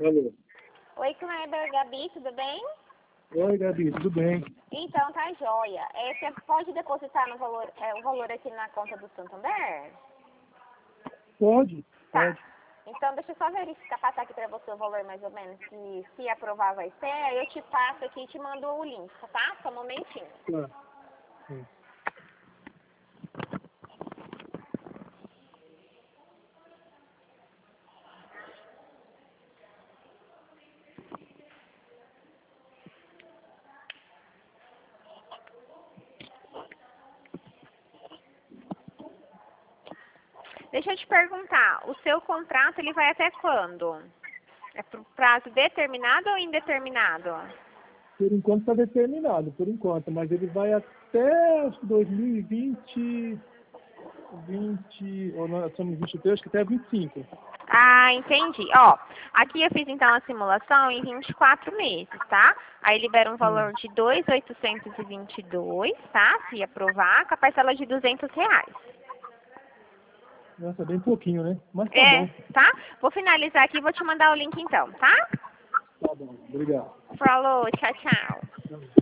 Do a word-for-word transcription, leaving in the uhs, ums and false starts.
Alô. Oi, Kleber, Gabi, tudo bem? Oi, Gabi, tudo bem? Então, tá joia. É, você pode depositar no valor, é, o valor aqui na conta do Santander? Pode, Tá. pode. Então, deixa eu só verificar, passar aqui pra você o valor mais ou menos, que se aprovar vai ser, aí eu te passo aqui e te mando o link, tá? Só um momentinho. Tá. Sim. Deixa eu te perguntar, o seu contrato ele vai até quando? É por prazo determinado ou indeterminado? Por enquanto está determinado, por enquanto, mas ele vai até acho que dois mil e vinte, vinte, ou nós somos vinte e três, acho que até vinte e cinco. Ah, entendi. Ó, aqui eu fiz então a simulação em vinte e quatro meses, tá? Aí libera um Hum. valor de dois mil oitocentos e vinte e dois, tá? Se aprovar, com a parcela de duzentos reais. Nossa, bem pouquinho, né? Mas tá É, bom. tá? Vou finalizar aqui e vou te mandar o link então, tá? Tá bom, obrigado. Falou, tchau, tchau. Tá bom.